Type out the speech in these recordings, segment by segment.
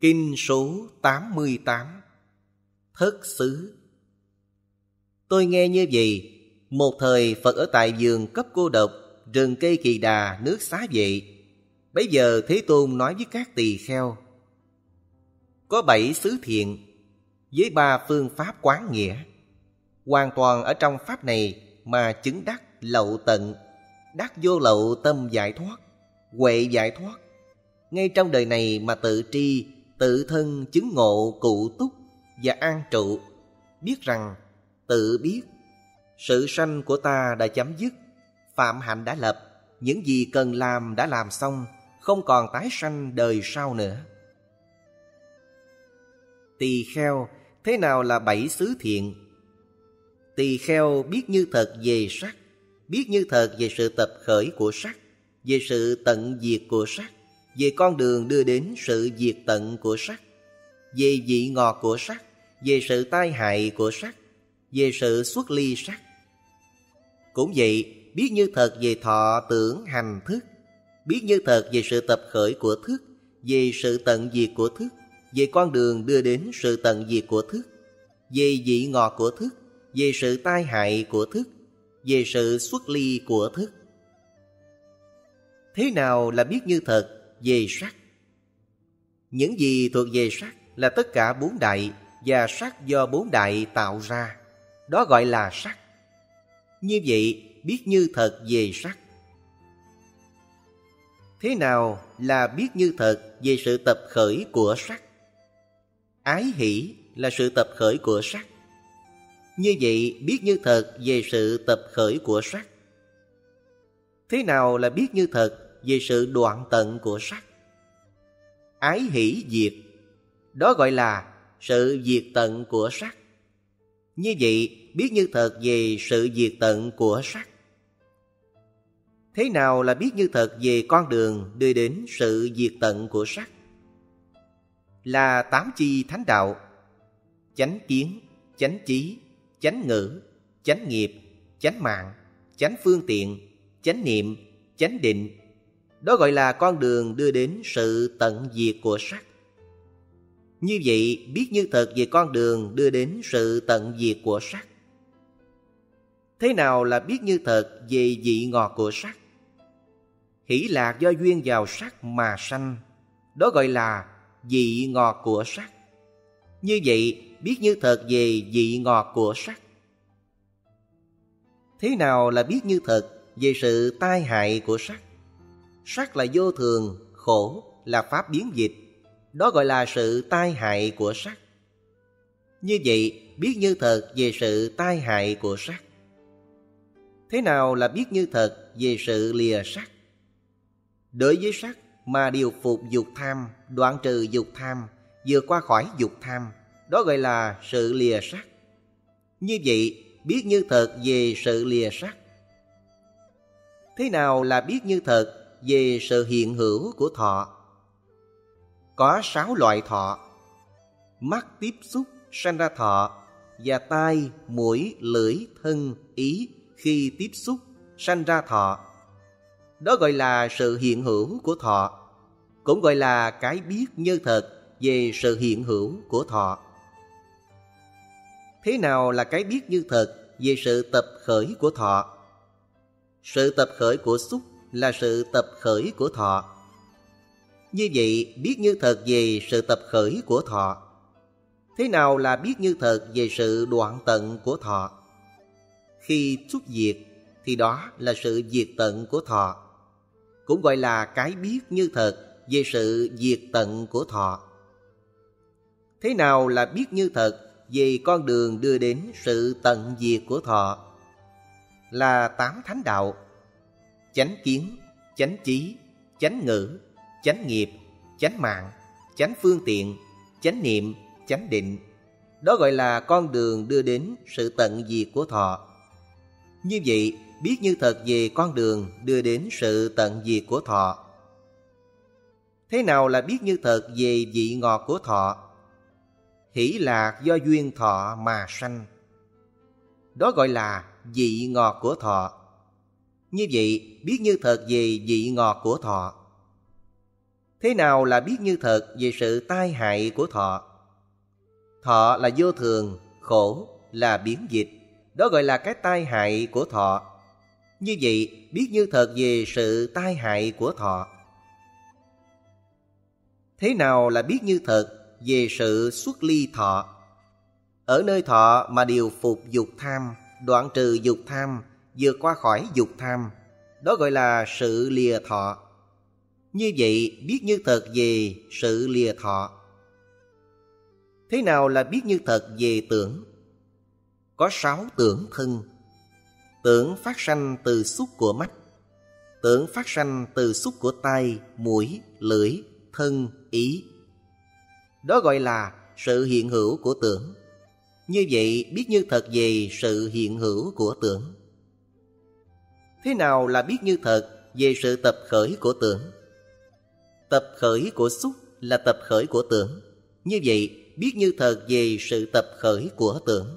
Kinh số 88 Thất xứ. Tôi nghe như vậy, một thời Phật ở tại vườn cấp cô độc, rừng cây Kỳ Đà, nước Xá Vệ. Bấy giờ Thế Tôn nói với các tỳ kheo: có 7 xứ thiện với 3 phương pháp quán nghĩa. Hoàn toàn ở trong pháp này mà chứng đắc lậu tận, đắc vô lậu tâm giải thoát, huệ giải thoát. Ngay trong đời này mà tự tri, tự thân chứng ngộ cụ túc và an trụ, biết rằng tự biết sự sanh của ta đã chấm dứt, phạm hạnh đã lập, những gì cần làm đã làm xong, không còn tái sanh đời sau nữa. Tỳ kheo, thế nào là 7 xứ thiện? Tỳ kheo biết như thật về sắc, biết như thật về sự tập khởi của sắc, về sự tận diệt của sắc, về con đường đưa đến sự diệt tận của sắc, về vị ngọt của sắc, về sự tai hại của sắc, về sự xuất ly sắc. Cũng vậy, biết như thật về thọ tưởng hành thức, biết như thật về sự tập khởi của thức, về sự tận diệt của thức, về con đường đưa đến sự tận diệt của thức, về vị ngọt của thức, về sự tai hại của thức, về sự xuất ly của thức. Thế nào là biết như thật về sắc? Những gì thuộc về sắc là tất cả 4 đại và sắc do 4 đại tạo ra, đó gọi là sắc. Như vậy, biết như thật về sắc. Thế nào là biết như thật về sự tập khởi của sắc? Ái hỷ là sự tập khởi của sắc. Như vậy, biết như thật về sự tập khởi của sắc. Thế nào là biết như thật về sự đoạn tận của sắc? Ái hỷ diệt, đó gọi là sự diệt tận của sắc. Như vậy, biết như thật về sự diệt tận của sắc. Thế nào là biết như thật về con đường đưa đến sự diệt tận của sắc? Là 8 chi thánh đạo: chánh kiến, chánh trí, chánh ngữ, chánh nghiệp, chánh mạng, chánh phương tiện, chánh niệm, chánh định. Đó gọi là con đường đưa đến sự tận diệt của sắc. Như vậy, biết như thật về con đường đưa đến sự tận diệt của sắc. Thế nào là biết như thật về vị ngọt của sắc? Hỷ lạc do duyên vào sắc mà sanh, đó gọi là vị ngọt của sắc. Như vậy, biết như thật về vị ngọt của sắc. Thế nào là biết như thật về sự tai hại của sắc? Sắc là vô thường, khổ, là pháp biến dịch, đó gọi là sự tai hại của sắc. Như vậy, biết như thật về sự tai hại của sắc. Thế nào là biết như thật về sự lìa sắc? Đối với sắc mà điều phục dục tham, đoạn trừ dục tham, vượt qua khỏi dục tham, đó gọi là sự lìa sắc. Như vậy, biết như thật về sự lìa sắc. Thế nào là biết như thật về sự hiện hữu của thọ? Có 6 loại thọ: mắt tiếp xúc sanh ra thọ, và tai, mũi, lưỡi, thân, ý khi tiếp xúc sanh ra thọ. Đó gọi là sự hiện hữu của thọ, cũng gọi là cái biết như thật về sự hiện hữu của thọ. Thế nào là cái biết như thật về sự tập khởi của thọ? Sự tập khởi của xúc là sự tập khởi của thọ. Như vậy, biết như thật về sự tập khởi của thọ. Thế nào là biết như thật về sự đoạn tận của thọ? Khi xúc diệt thì đó là sự diệt tận của thọ, cũng gọi là cái biết như thật về sự diệt tận của thọ. Thế nào là biết như thật về con đường đưa đến sự tận diệt của thọ? Là 8 thánh đạo: chánh kiến, chánh trí, chánh ngữ, chánh nghiệp, chánh mạng, chánh phương tiện, chánh niệm, chánh định. Đó gọi là con đường đưa đến sự tận diệt của thọ. Như vậy, biết như thật về con đường đưa đến sự tận diệt của thọ. Thế nào là biết như thật về vị ngọt của thọ? Hỷ lạc do duyên thọ mà sanh, đó gọi là vị ngọt của thọ. Như vậy, biết như thật về vị ngọt của thọ. Thế nào là biết như thật về sự tai hại của thọ? Thọ là vô thường, khổ là biến dịch. Đó gọi là cái tai hại của thọ. Như vậy, biết như thật về sự tai hại của thọ. Thế nào là biết như thật về sự xuất ly thọ? Ở nơi thọ mà điều phục dục tham, đoạn trừ dục tham, vượt qua khỏi dục tham. Đó gọi là sự lìa thọ. Như vậy, biết như thật về sự lìa thọ. Thế nào là biết như thật về tưởng? Có 6 tưởng thân. Tưởng phát sanh từ xúc của mắt. Tưởng phát sanh từ xúc của tai, mũi, lưỡi, thân, ý. Đó gọi là sự hiện hữu của tưởng. Như vậy, biết như thật về sự hiện hữu của tưởng. Thế nào là biết như thật về sự tập khởi của tưởng? Tập khởi của xúc là tập khởi của tưởng. Như vậy, biết như thật về sự tập khởi của tưởng.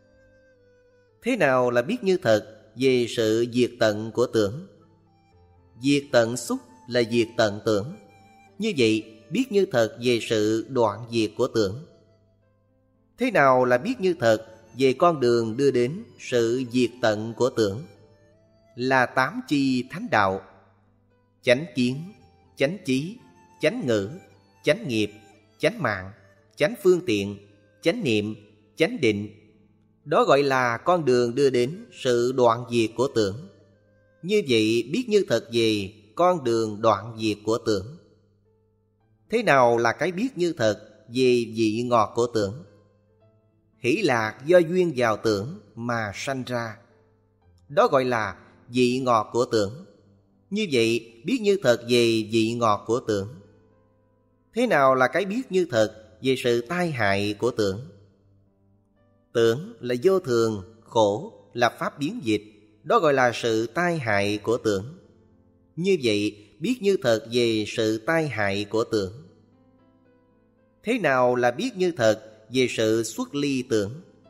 Thế nào là biết như thật về sự diệt tận của tưởng? Diệt tận xúc là diệt tận tưởng. Như vậy, biết như thật về sự đoạn diệt của tưởng. Thế nào là biết như thật về con đường đưa đến sự diệt tận của tưởng? Là 8 chi thánh đạo: chánh kiến, chánh chí, chánh ngữ, chánh nghiệp, chánh mạng, chánh phương tiện, chánh niệm, chánh định. Đó gọi là con đường đưa đến sự đoạn diệt của tưởng. Như vậy, biết như thật về con đường đoạn diệt của tưởng. Thế nào là cái biết như thật về vị ngọt của tưởng? Hỷ lạc do duyên vào tưởng mà sanh ra. Đó gọi là vị ngọt của tưởng. Như vậy, biết như thật về vị ngọt của tưởng. Thế nào là cái biết như thật về sự tai hại của tưởng? Tưởng là vô thường, khổ là pháp biến dịch. Đó gọi là sự tai hại của tưởng. Như vậy, biết như thật về sự tai hại của tưởng. Thế nào là biết như thật về sự xuất ly tưởng?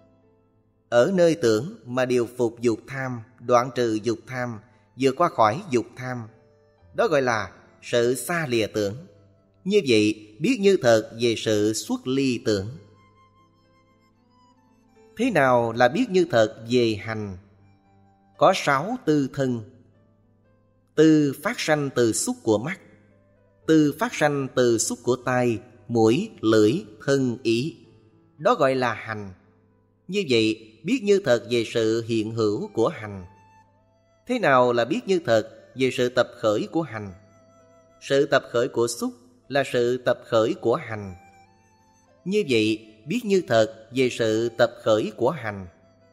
Ở nơi tưởng mà điều phục dục tham, đoạn trừ dục tham, vượt qua khỏi dục tham. Đó gọi là sự xa lìa tưởng. Như vậy, biết như thật về sự xuất ly tưởng. Thế nào là biết như thật về hành? Có 6 tư thân. Tư phát sanh từ xúc của mắt. Tư phát sanh từ xúc của tai, mũi, lưỡi, thân, ý. Đó gọi là hành. Như vậy, biết như thật về sự hiện hữu của hành. Thế nào là biết như thật về sự tập khởi của hành? Sự tập khởi của xúc là sự tập khởi của hành. Như vậy, biết như thật về sự tập khởi của hành.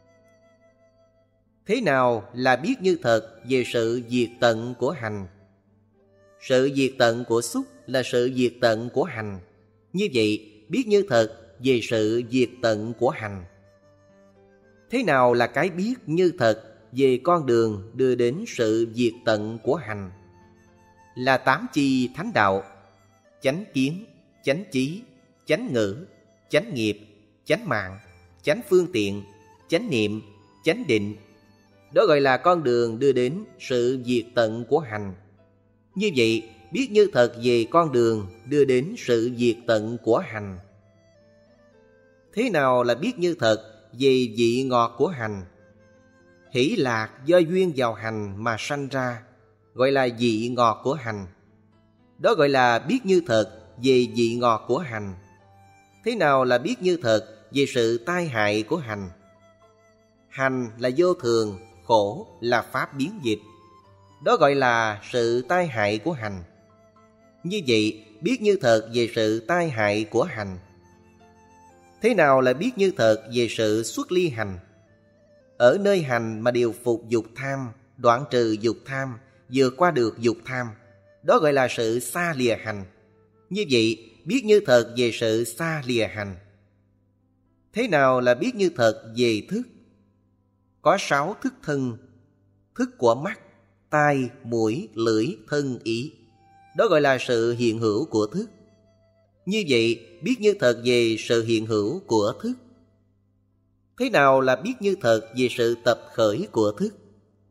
Thế nào là biết như thật về sự diệt tận của hành? Sự diệt tận của xúc là sự diệt tận của hành. Như vậy, biết như thật về sự diệt tận của hành. Thế nào là cái biết như thật về con đường đưa đến sự diệt tận của hành? Là 8 chi thánh đạo: chánh kiến, chánh chí, chánh ngữ, chánh nghiệp, chánh mạng, chánh phương tiện, chánh niệm, chánh định. Đó gọi là con đường đưa đến sự diệt tận của hành. Như vậy, biết như thật về con đường đưa đến sự diệt tận của hành. Thế nào là biết như thật về vị ngọt của hành? Hỷ lạc do duyên vào hành mà sanh ra, gọi là vị ngọt của hành. Đó gọi là biết như thật về vị ngọt của hành. Thế nào là biết như thật về sự tai hại của hành? Hành là vô thường, khổ là pháp biến dịch. Đó gọi là sự tai hại của hành. Như vậy, biết như thật về sự tai hại của hành. Thế nào là biết như thật về sự xuất ly hành? Ở nơi hành mà điều phục dục tham, đoạn trừ dục tham, vượt qua được dục tham. Đó gọi là sự xa lìa hành. Như vậy, biết như thật về sự xa lìa hành. Thế nào là biết như thật về thức? Có 6 thức thân. Thức của mắt, tai, mũi, lưỡi, thân, ý. Đó gọi là sự hiện hữu của thức. Như vậy, biết như thật về sự hiện hữu của thức. Thế nào là biết như thật về sự tập khởi của thức?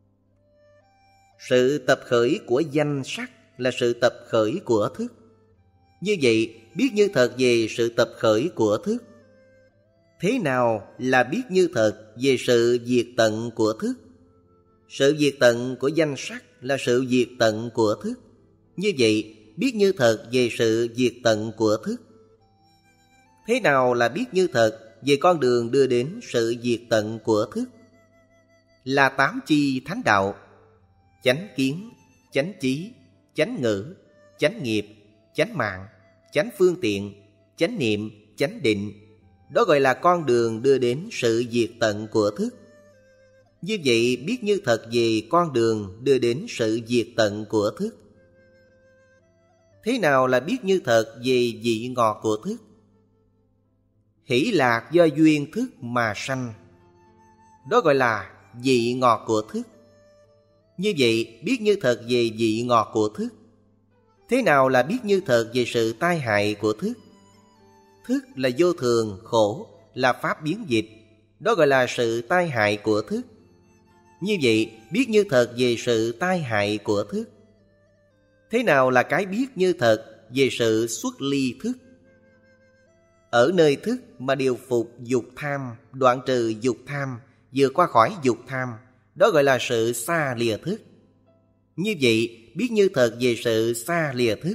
Sự tập khởi của danh sắc là sự tập khởi của thức. Như vậy, biết như thật về sự tập khởi của thức. Thế nào là biết như thật về sự diệt tận của thức? Sự diệt tận của danh sắc là sự diệt tận của thức. Như vậy, biết như thật về sự diệt tận của thức. Thế nào là biết như thật về con đường đưa đến sự diệt tận của thức? Là 8 chi thánh đạo: chánh kiến, chánh trí, chánh ngữ, chánh nghiệp, chánh mạng, chánh phương tiện, chánh niệm, chánh định. Đó gọi là con đường đưa đến sự diệt tận của thức. Như vậy, biết như thật về con đường đưa đến sự diệt tận của thức. Thế nào là biết như thật về vị ngọt của thức? Hỷ lạc do duyên thức mà sanh. Đó gọi là vị ngọt của thức. Như vậy, biết như thật về vị ngọt của thức. Thế nào là biết như thật về sự tai hại của thức? Thức là vô thường, khổ, là pháp biến dịch. Đó gọi là sự tai hại của thức. Như vậy, biết như thật về sự tai hại của thức. Thế nào là cái biết như thật về sự xuất ly thức? Ở nơi thức mà điều phục dục tham, đoạn trừ dục tham, vượt qua khỏi dục tham, đó gọi là sự xa lìa thức. Như vậy, biết như thật về sự xa lìa thức.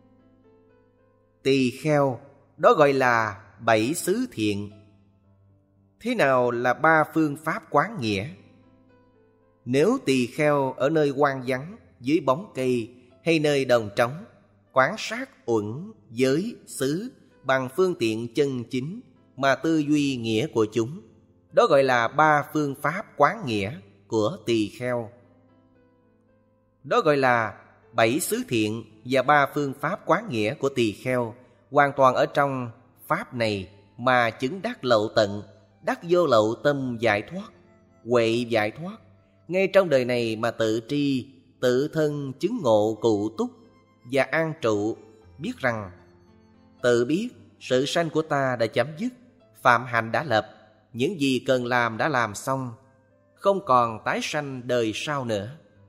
Tỳ kheo, đó gọi là 7 xứ thiện. Thế nào là 3 phương pháp quán nghĩa? Nếu tỳ kheo ở nơi hoang vắng, dưới bóng cây hay nơi đồng trống, quán sát uẩn, giới, xứ bằng phương tiện chân chính mà tư duy nghĩa của chúng, đó gọi là 3 phương pháp quán nghĩa của tỳ kheo. Đó gọi là 7 xứ thiện và 3 phương pháp quán nghĩa của tỳ kheo, hoàn toàn ở trong pháp này mà chứng đắc lậu tận, đắc vô lậu tâm giải thoát, huệ giải thoát. Ngay trong đời này mà tự tri, tự thân chứng ngộ cụ túc và an trụ, biết rằng tự biết sự sanh của ta đã chấm dứt, phạm hạnh đã lập, những gì cần làm đã làm xong, không còn tái sanh đời sau nữa.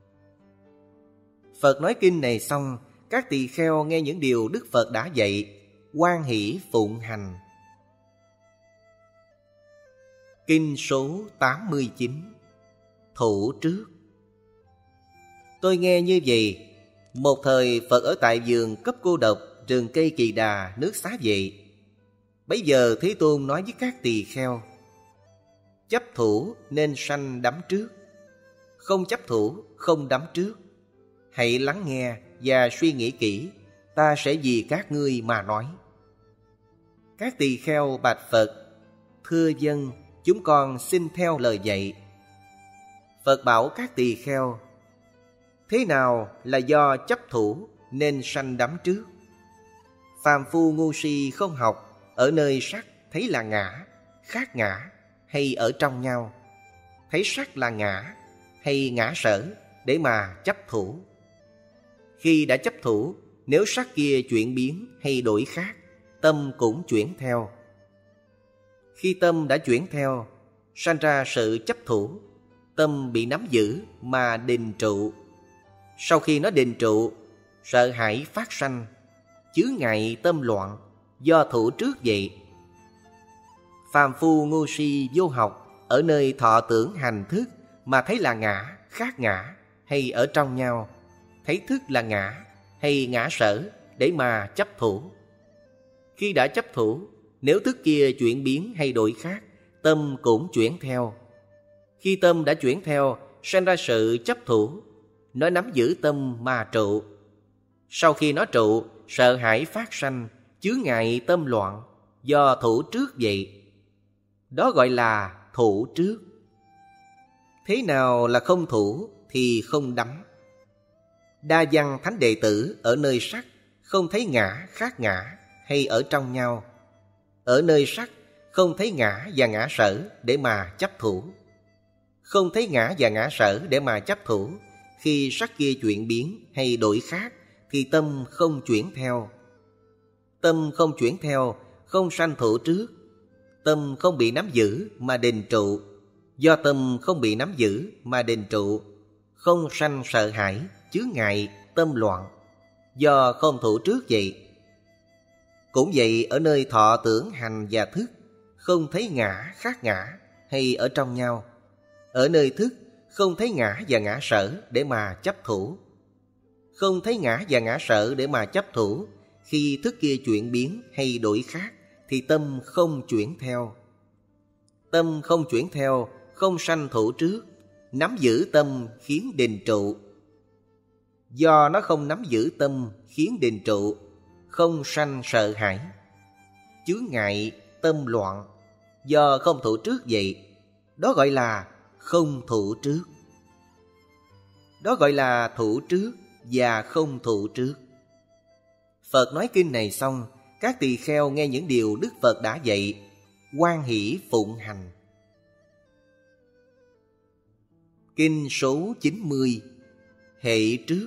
Phật nói kinh này xong, các tỳ kheo nghe những điều Đức Phật đã dạy, hoan hỷ phụng hành. Kinh số 89. Thủ trước. Tôi nghe như vậy, một thời Phật ở tại vườn cấp cô độc, rừng cây Kỳ Đà, nước Xá Vệ. Bấy giờ Thế Tôn nói với các tỳ kheo: chấp thủ nên sanh đắm trước, không chấp thủ không đắm trước. Hãy lắng nghe và suy nghĩ kỹ, ta sẽ vì các ngươi mà nói. Các tỳ kheo bạch Phật: thưa dân, chúng con xin theo lời dạy. Phật bảo các tỳ kheo: thế nào là do chấp thủ nên sanh đắm trước? Phàm phu ngu si không học, ở nơi sắc thấy là ngã, khác ngã, hay ở trong nhau, thấy sắc là ngã hay ngã sở để mà chấp thủ. Khi đã chấp thủ, nếu sắc kia chuyển biến hay đổi khác, tâm cũng chuyển theo. Khi tâm đã chuyển theo, sanh ra sự chấp thủ, tâm bị nắm giữ mà định trụ. Sau khi nó định trụ, sợ hãi phát sanh, chướng ngại tâm loạn, do thủ trước vậy. Phàm phu ngu si vô học, ở nơi thọ tưởng hành thức mà thấy là ngã, khác ngã, hay ở trong nhau, thấy thức là ngã hay ngã sở để mà chấp thủ. Khi đã chấp thủ, nếu thức kia chuyển biến hay đổi khác, tâm cũng chuyển theo. Khi tâm đã chuyển theo, sanh ra sự chấp thủ, nó nắm giữ tâm mà trụ. Sau khi nó trụ, sợ hãi phát sanh, chướng ngại tâm loạn, do thủ trước vậy. Đó gọi là thủ trước. Thế nào là không thủ thì không đắm? Đa văn thánh đệ tử ở nơi sắc không thấy ngã, khác ngã, hay ở trong nhau. Ở nơi sắc không thấy ngã và ngã sở để mà chấp thủ. Không thấy ngã và ngã sở để mà chấp thủ. Khi sắc kia chuyển biến hay đổi khác thì tâm không chuyển theo. Tâm không chuyển theo, không sanh thủ trước. Tâm không bị nắm giữ mà định trụ. Do tâm không bị nắm giữ mà định trụ, không sanh sợ hãi, chướng ngại, tâm loạn. Do không thủ trước vậy. Cũng vậy, ở nơi thọ tưởng hành và thức, không thấy ngã khác ngã hay ở trong nhau. Ở nơi thức, không thấy ngã và ngã sở để mà chấp thủ. Không thấy ngã và ngã sở để mà chấp thủ. Khi thức kia chuyển biến hay đổi khác thì tâm không chuyển theo. Tâm không chuyển theo, không sanh thủ trước. Nắm giữ tâm khiến định trụ. Do nó không nắm giữ tâm khiến định trụ, không sanh sợ hãi. Chướng ngại tâm loạn, do không thủ trước vậy. Đó gọi là không thủ trước. Đó gọi là thủ trước và không thủ trước. Phật nói kinh này xong, các tỳ kheo nghe những điều Đức Phật đã dạy, hoan hỷ phụng hành. Kinh số 90. Hệ trước.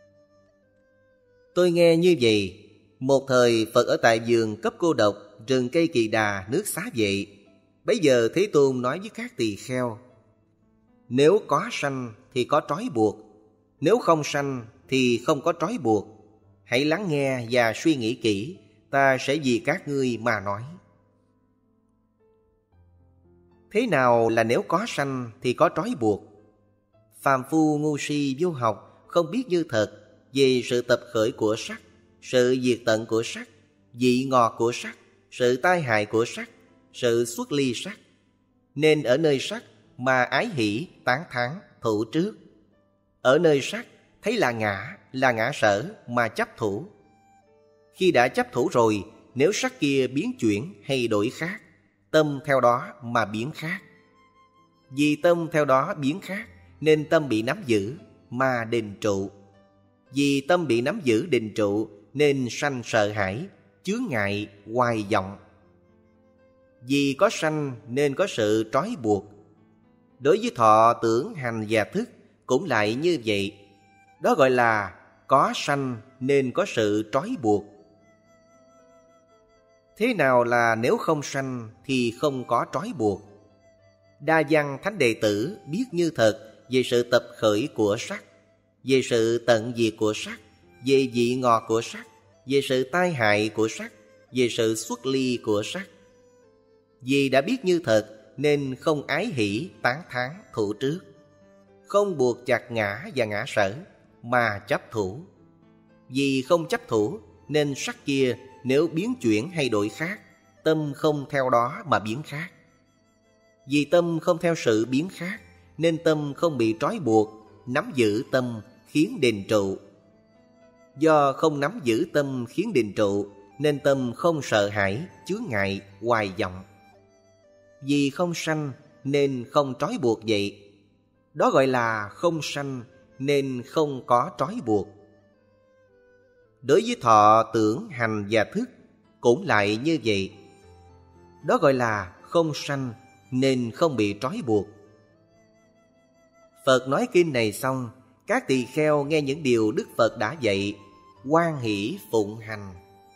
Tôi nghe như vậy, một thời Phật ở tại vườn Cấp Cô Độc, rừng cây Kỳ Đà, nước Xá Vệ. Bấy giờ Thế Tôn nói với các tỳ kheo: nếu có sanh thì có trói buộc, nếu không sanh thì không có trói buộc. Hãy lắng nghe và suy nghĩ kỹ, ta sẽ vì các ngươi mà nói. Thế nào là nếu có sanh thì có trói buộc? Phàm phu ngu si vô học, không biết như thật về sự tập khởi của sắc, sự diệt tận của sắc, vị ngọt của sắc, sự tai hại của sắc, sự xuất ly sắc. Nên ở nơi sắc mà ái hỷ, tán thán, thủ trước. Ở nơi sắc thấy là ngã sở mà chấp thủ. Khi đã chấp thủ rồi, nếu sắc kia biến chuyển hay đổi khác, tâm theo đó mà biến khác. Vì tâm theo đó biến khác, nên tâm bị nắm giữ mà định trụ. Vì tâm bị nắm giữ định trụ, nên sanh sợ hãi, chướng ngại, hoài vọng. Vì có sanh nên có sự trói buộc. Đối với thọ, tưởng, hành và thức cũng lại như vậy. Đó gọi là có sanh nên có sự trói buộc. Thế nào là nếu không sanh thì không có trói buộc? Đa Văn Thánh Đệ Tử biết như thật về sự tập khởi của sắc, về sự tận diệt của sắc, về vị ngọt của sắc, về sự tai hại của sắc, về sự xuất ly của sắc. Vì đã biết như thật nên không ái hỷ, tán thán, thủ trước. Không buộc chặt ngã và ngã sở mà chấp thủ. Vì không chấp thủ nên sắc kia nếu biến chuyển hay đổi khác, tâm không theo đó mà biến khác. Vì tâm không theo sự biến khác nên tâm không bị trói buộc, nắm giữ tâm khiến định trụ. Do không nắm giữ tâm khiến định trụ nên tâm không sợ hãi, chướng ngại, hoài vọng. Vì không sanh nên không trói buộc vậy. Đó gọi là không sanh nên không có trói buộc. Đối với thọ, tưởng, hành và thức cũng lại như vậy. Đó gọi là không sanh nên không bị trói buộc. Phật nói kinh này xong, các tỳ kheo nghe những điều Đức Phật đã dạy, hoan hỷ phụng hành.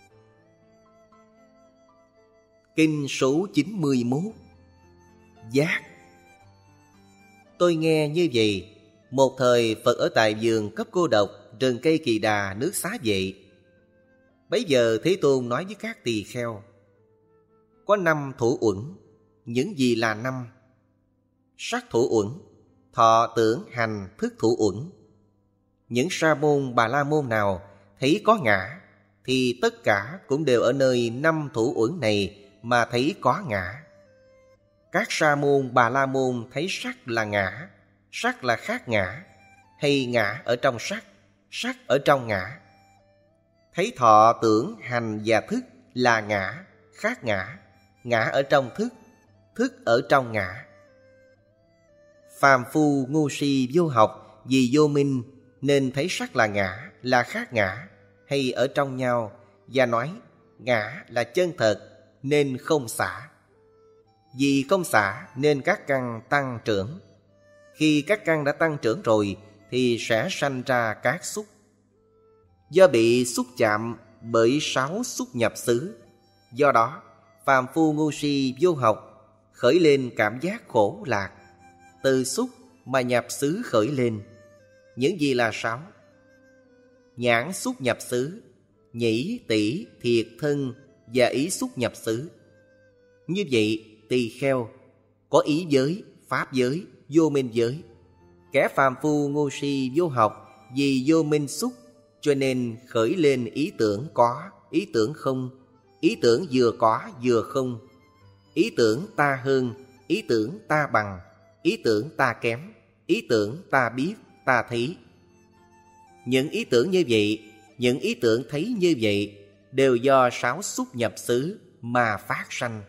Kinh số 91. Giác. Tôi nghe như vậy, một thời Phật ở tại vườn Cấp Cô Độc, rừng cây Kỳ Đà, nước Xá Vệ. Bấy giờ Thế Tôn nói với các tỳ kheo: có 5 thủ uẩn. Những gì là 5? Sắc thủ uẩn, thọ, tưởng, hành, thức thủ uẩn. Những sa môn bà la môn nào thấy có ngã thì tất cả cũng đều ở nơi 5 thủ uẩn này mà thấy có ngã. Các sa môn bà la môn thấy sắc là ngã, sắc là khác ngã, hay ngã ở trong sắc, sắc ở trong ngã. Thấy thọ, tưởng, hành và thức là ngã, khác ngã, ngã ở trong thức, thức ở trong ngã. Phàm phu ngu si vô học vì vô minh nên thấy sắc là ngã, là khác ngã, hay ở trong nhau, và nói ngã là chân thật nên không xả. Vì không xả nên các căn tăng trưởng. Khi các căn đã tăng trưởng rồi thì sẽ sanh ra các xúc. Do bị xúc chạm bởi 6 xúc nhập xứ, do đó phàm phu ngu si vô học khởi lên cảm giác khổ lạc. Từ xúc mà nhập xứ khởi lên. Những gì là 6? Nhãn xúc nhập xứ, nhĩ, tỷ, thiệt, thân, và ý xúc nhập xứ. Như vậy, tỳ kheo có ý giới, pháp giới, vô minh giới. Kẻ phàm phu ngu si vô học, vì vô minh xúc, cho nên khởi lên ý tưởng có, ý tưởng không, ý tưởng vừa có vừa không, ý tưởng ta hơn, ý tưởng ta bằng, ý tưởng ta kém, ý tưởng ta biết, ta thấy. Những ý tưởng như vậy, những ý tưởng thấy như vậy đều do sáu xúc nhập xứ mà phát sanh.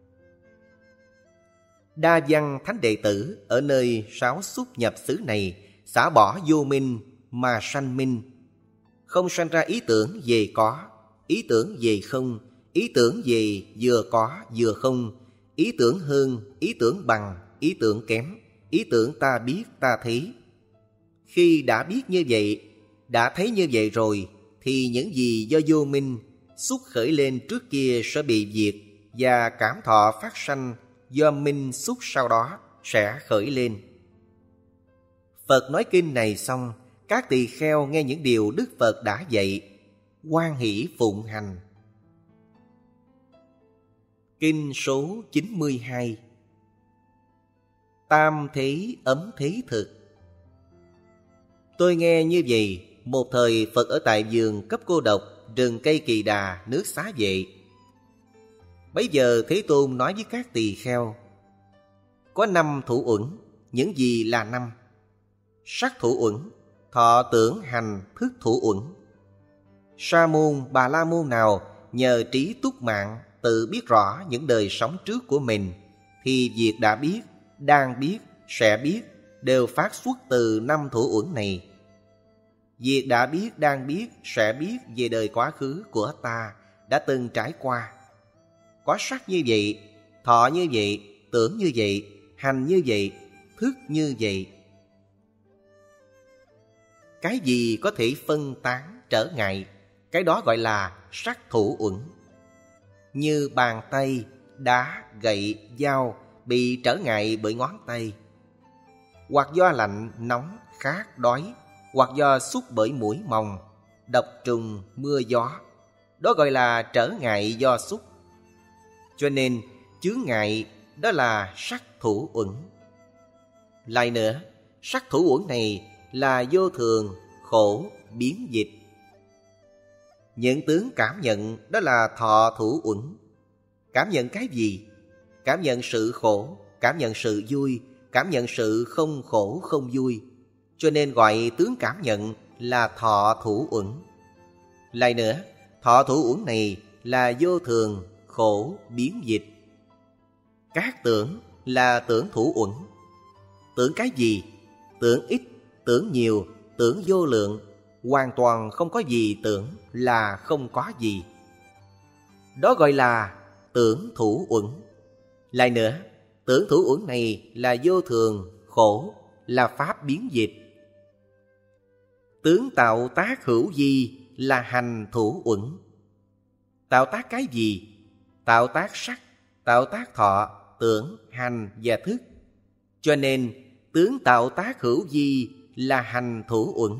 Đa văn thánh đệ tử ở nơi sáu xúc nhập xứ này xả bỏ vô minh mà sanh minh, không sanh ra ý tưởng về có, ý tưởng về không, ý tưởng về vừa có vừa không, ý tưởng hơn, ý tưởng bằng, ý tưởng kém, ý tưởng ta biết, ta thấy. Khi đã biết như vậy, đã thấy như vậy rồi, thì những gì do vô minh xúc khởi lên trước kia sẽ bị diệt, và cảm thọ phát sanh do minh xúc sau đó sẽ khởi lên. Phật nói kinh này xong, các tỳ kheo nghe những điều Đức Phật đã dạy, hoan hỷ phụng hành. Kinh số 92. Tam thế ấm thế thực. Tôi nghe như vậy, một thời Phật ở tại vườn Cấp Cô Độc, rừng cây Kỳ Đà, nước Xá Vệ. Bấy giờ Thế Tôn nói với các tỳ kheo: có 5 thủ uẩn. Những gì là 5? Sắc thủ uẩn, thọ tưởng hành thức thủ uẩn. Sa môn Bà La Môn nào nhờ trí túc mạng tự biết rõ những đời sống trước của mình, thì việc đã biết, đang biết, sẽ biết đều phát xuất từ 5 thủ uẩn này. Việc đã biết, đang biết, sẽ biết về đời quá khứ của ta đã từng trải qua. Có sắc như vậy, thọ như vậy, tưởng như vậy, hành như vậy, thức như vậy. Cái gì có thể phân tán, trở ngại, cái đó gọi là sắc thủ uẩn. Như bàn tay, đá, gậy, dao bị trở ngại bởi ngón tay, hoặc do lạnh, nóng, khát, đói, hoặc do xúc bởi muỗi mòng, độc trùng, mưa gió. Đó gọi là trở ngại do xúc. Cho nên chướng ngại đó là sắc thủ uẩn. Lại nữa, sắc thủ uẩn này là vô thường, khổ, biến dịch. Những tướng cảm nhận đó là thọ thủ uẩn. Cảm nhận cái gì? Cảm nhận sự khổ, cảm nhận sự vui, cảm nhận sự không khổ không vui. Cho nên gọi tướng cảm nhận là thọ thủ uẩn. Lại nữa, thọ thủ uẩn này là vô thường, khổ, biến dịch. Các tưởng là tưởng thủ uẩn. Tưởng cái gì? Tưởng ít, tưởng nhiều, tưởng vô lượng. Hoàn toàn không có gì tưởng là không có gì. Đó gọi là tưởng thủ uẩn. Lại nữa, tưởng thủ uẩn này là vô thường, khổ, là pháp biến dịch. Tướng tạo tác hữu vi là hành thủ uẩn. Tạo tác cái gì? Tạo tác sắc, tạo tác thọ, tưởng, hành và thức. Cho nên tướng tạo tác hữu vi là hành thủ uẩn.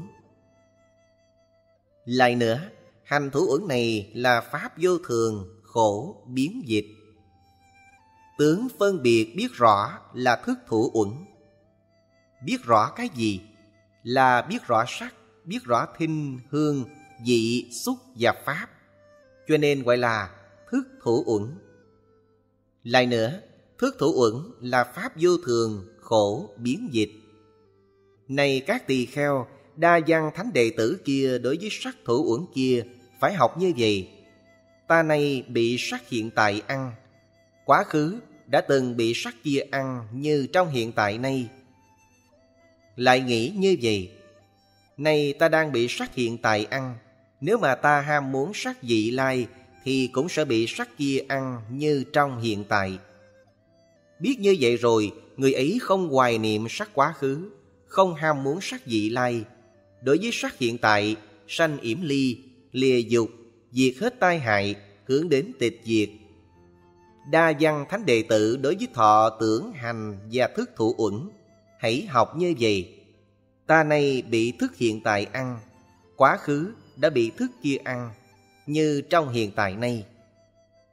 Lại nữa, hành thủ uẩn này là pháp vô thường, khổ, biến dịch. Tướng phân biệt biết rõ là thức thủ uẩn. Biết rõ cái gì? Là biết rõ sắc, biết rõ thinh, hương, vị, xúc và pháp. Cho nên gọi là thức thủ uẩn. Lại nữa, thức thủ uẩn là pháp vô thường, khổ, biến dịch. Này các tỳ kheo, đa văn thánh đệ tử kia đối với sắc thủ uẩn kia phải học như vậy. Ta này bị sắc hiện tại ăn, quá khứ đã từng bị sắc kia ăn như trong hiện tại nay. Lại nghĩ như vậy, nay ta đang bị sắc hiện tại ăn, nếu mà ta ham muốn sắc vị lai thì cũng sẽ bị sắc kia ăn như trong hiện tại. Biết như vậy rồi, người ấy không hoài niệm sắc quá khứ, không ham muốn sắc vị lai. Đối với sắc hiện tại, sanh yểm ly, lìa dục, diệt hết tai hại, hướng đến tịch diệt. Đa văn thánh đệ tử đối với thọ, tưởng, hành và thức thủ uẩn, hãy học như vậy. Ta này bị thức hiện tại ăn, quá khứ đã bị thức kia ăn, như trong hiện tại nay.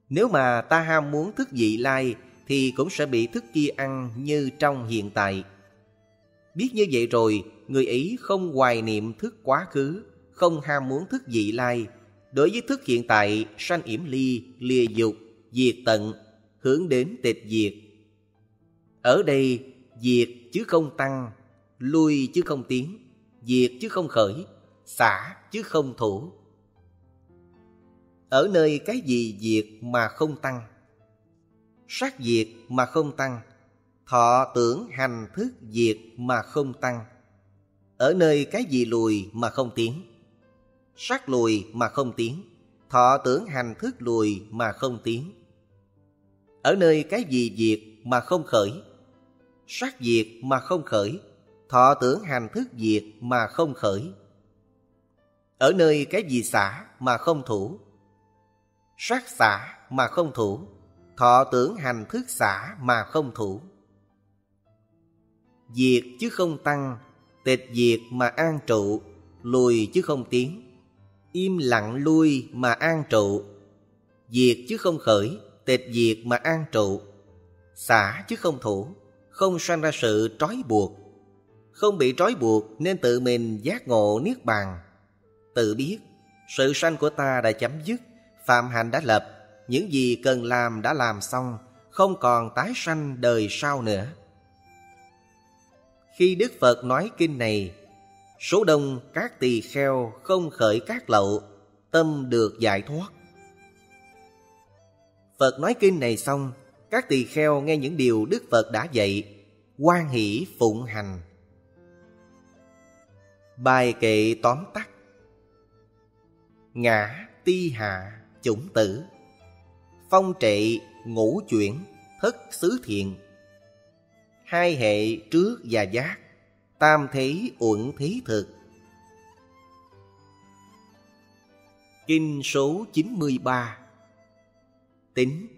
Nếu mà ta ham muốn thức vị lai thì cũng sẽ bị thức kia ăn như trong hiện tại. Biết như vậy rồi, người ấy không hoài niệm thức quá khứ, không ham muốn thức vị lai. Đối với thức hiện tại, sanh yểm ly, lìa dục, diệt tận, hướng đến tịch diệt. Ở đây, diệt chứ không tăng, lui chứ không tiến, diệt chứ không khởi, xả chứ không thủ. Ở nơi cái gì diệt mà không tăng? Sắc diệt mà không tăng, thọ tưởng hành thức diệt mà không tăng. Ở nơi cái gì lùi mà không tiến? Sắc lùi mà không tiến, thọ tưởng hành thức lùi mà không tiến. Ở nơi cái gì diệt mà không khởi? Sắc diệt mà không khởi, thọ tưởng hành thức diệt mà không khởi. Ở nơi cái gì xả mà không thủ? Sắc xả mà không thủ, thọ tưởng hành thức xả mà không thủ. Diệt chứ không tăng, tịch diệt mà an trụ, lùi chứ không tiến. Im lặng lui mà an trụ, diệt chứ không khởi, tịch diệt mà an trụ. Xả chứ không thủ, không sanh ra sự trói buộc. Không bị trói buộc nên tự mình giác ngộ niết bàn. Tự biết sự sanh của ta đã chấm dứt, phạm hạnh đã lập, những gì cần làm đã làm xong, không còn tái sanh đời sau nữa. Khi Đức Phật nói kinh này, số đông các tỳ kheo không khởi các lậu, tâm được giải thoát. Phật nói kinh này xong, các tỳ kheo nghe những điều Đức Phật đã dạy, hoan hỷ phụng hành. Bài kệ tóm tắt: ngã ti hạ chủng tử, phong trệ ngũ chuyển thất xứ thiện. Hai hệ trước và giác, tam thế uẩn thí thực. Kinh số 93. Tính.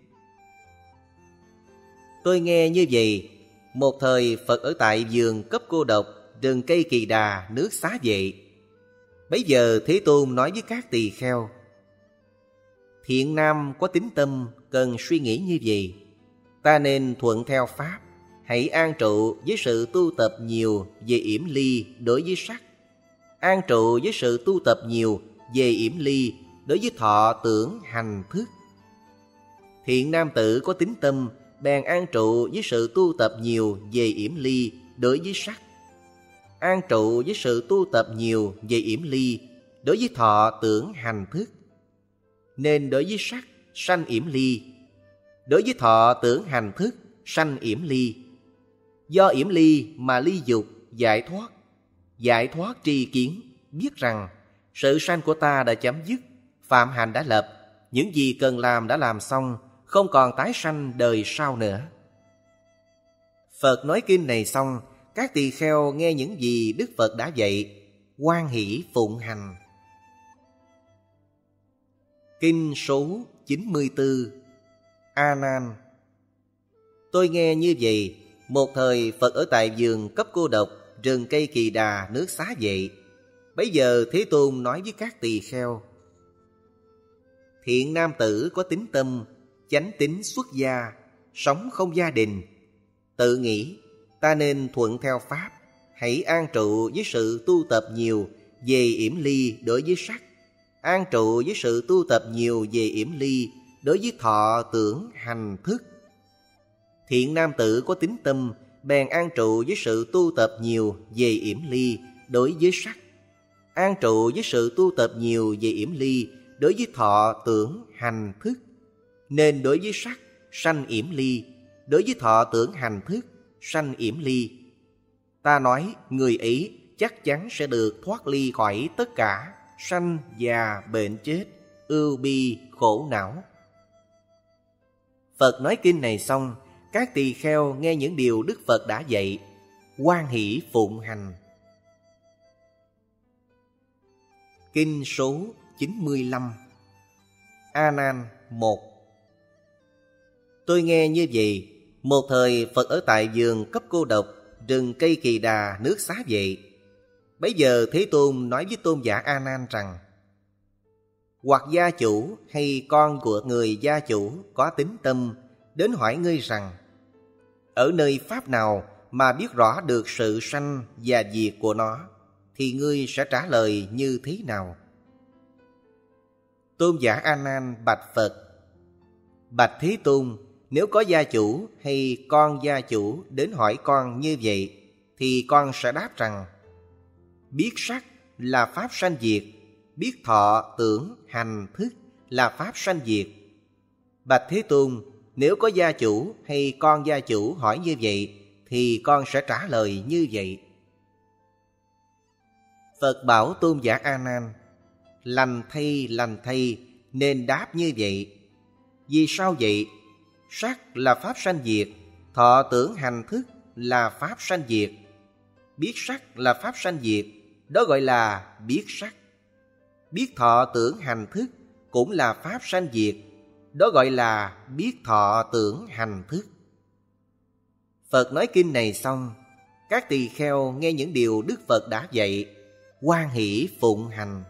Tôi nghe như vậy, một thời Phật ở tại vườn cấp cô độc, rừng cây Kỳ Đà, nước Xá Vệ. Bấy giờ Thế Tôn nói với các tỳ kheo: thiện nam có tín tâm cần suy nghĩ như vậy. Ta nên thuận theo Pháp, hãy an trụ với sự tu tập nhiều về yểm ly đối với sắc, an trụ với sự tu tập nhiều về yểm ly đối với thọ tưởng hành thức. Thiện nam tử có tín tâm bèn an trụ với sự tu tập nhiều về yểm ly đối với sắc, an trụ với sự tu tập nhiều về yểm ly đối với thọ tưởng hành thức. Nên đối với sắc sanh yểm ly, đối với thọ tưởng hành thức sanh yểm ly. Do yểm ly mà ly dục giải thoát tri kiến, biết rằng sự sanh của ta đã chấm dứt, phạm hạnh đã lập, những gì cần làm đã làm xong, không còn tái sanh đời sau nữa. Phật nói kinh này xong, các tỳ kheo nghe những gì Đức Phật đã dạy, hoan hỷ phụng hành. Kinh số 94. A Nan. Tôi nghe như vậy, một thời Phật ở tại vườn cấp cô độc, rừng cây Kỳ Đà, nước Xá Vệ. Bấy giờ Thế Tôn nói với các tỳ kheo: thiện nam tử có tín tâm, chánh tín xuất gia, sống không gia đình. Tự nghĩ ta nên thuận theo Pháp, hãy an trụ với sự tu tập nhiều về yểm ly đối với sắc, an trụ với sự tu tập nhiều về yểm ly đối với thọ tưởng hành thức. Thiện nam tử có tín tâm bèn an trụ với sự tu tập nhiều về yểm ly đối với sắc, an trụ với sự tu tập nhiều về yểm ly đối với thọ tưởng hành thức. Nên đối với sắc sanh yểm ly, đối với thọ tưởng hành thức sanh yểm ly. Ta nói người ấy chắc chắn sẽ được thoát ly khỏi tất cả sanh già bệnh chết, ưu bi khổ não. Phật nói kinh này xong, các tỳ kheo nghe những điều Đức Phật đã dạy, hoan hỷ phụng hành. Kinh số 95. A Nan 1. Tôi nghe như vậy, một thời Phật ở tại vườn cấp cô độc, rừng cây Kỳ Đà, nước Xá Vệ. Bấy giờ Thế Tôn nói với tôn giả A Nan rằng: Hoặc gia chủ hay con của người gia chủ có tín tâm đến hỏi ngươi rằng: ở nơi pháp nào mà biết rõ được sự sanh và diệt của nó, thì ngươi sẽ trả lời như thế nào? Tôn giả A Nan bạch Phật: bạch Thế Tôn, nếu có gia chủ hay con gia chủ đến hỏi con như vậy, thì con sẽ đáp rằng: biết sắc là pháp sanh diệt, biết thọ tưởng hành thức là pháp sanh diệt. Bạch Thế Tôn, nếu có gia chủ hay con gia chủ hỏi như vậy, thì con sẽ trả lời như vậy. Phật bảo tôn giả A Nan: lành thay, nên đáp như vậy. Vì sao vậy? Sắc là pháp sanh diệt, thọ tưởng hành thức là pháp sanh diệt. Biết sắc là pháp sanh diệt, đó gọi là biết sắc. Biết thọ tưởng hành thức cũng là pháp sanh diệt, đó gọi là biết thọ tưởng hành thức. Phật nói kinh này xong, các tỳ kheo nghe những điều Đức Phật đã dạy, hoan hỷ phụng hành.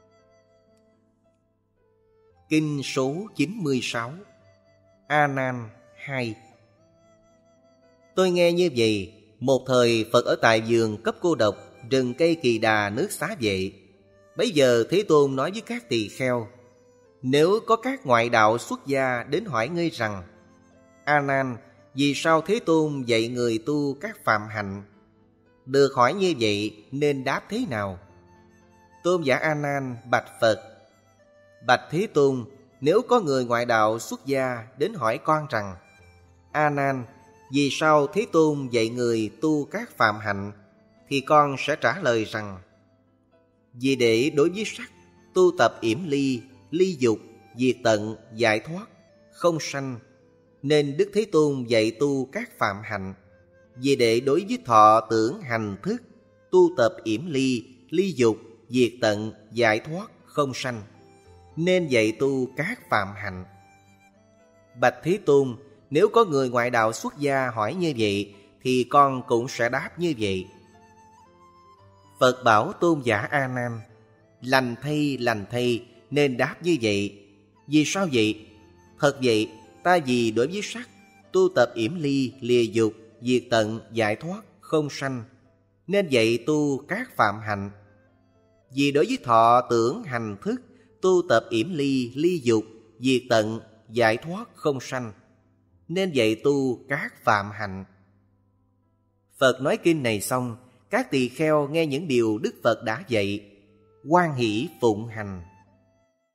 Kinh số 96. A Nan 2. Tôi nghe như vậy, một thời Phật ở tại vườn cấp cô độc, rừng cây Kỳ Đà nước Xá Vệ. Bấy giờ Thế Tôn nói với các tỳ kheo: nếu có các ngoại đạo xuất gia đến hỏi ngươi rằng: A Nan, vì sao Thế Tôn dạy người tu các phạm hạnh? Được hỏi như vậy nên đáp thế nào? Tôn giả A Nan bạch Phật: bạch Thế Tôn, nếu có người ngoại đạo xuất gia đến hỏi con rằng: A Nan, vì sao Thế Tôn dạy người tu các phạm hạnh? Thì con sẽ trả lời rằng: vì để đối với sắc tu tập yểm ly, ly dục, diệt tận, giải thoát, không sanh, nên Đức Thế Tôn dạy tu các phạm hạnh. Vì để đối với thọ tưởng hành thức tu tập yểm ly, ly dục, diệt tận, giải thoát, không sanh, nên dạy tu các phạm hạnh. Bạch Thế Tôn, nếu có người ngoại đạo xuất gia hỏi như vậy, thì con cũng sẽ đáp như vậy. Phật bảo tôn giả A Nan: lành thay, nên đáp như vậy. Vì sao vậy? Thật vậy, ta vì đối với sắc tu tập yểm ly, lìa dục, diệt tận, giải thoát, không sanh, nên dạy tu các phạm hạnh. Vì đối với thọ tưởng hành thức tu tập yểm ly, ly dục, diệt tận, giải thoát, không sanh, nên dạy tu các phạm hạnh. Phật nói kinh này xong, các tỳ kheo nghe những điều Đức Phật đã dạy, hoan hỷ phụng hành.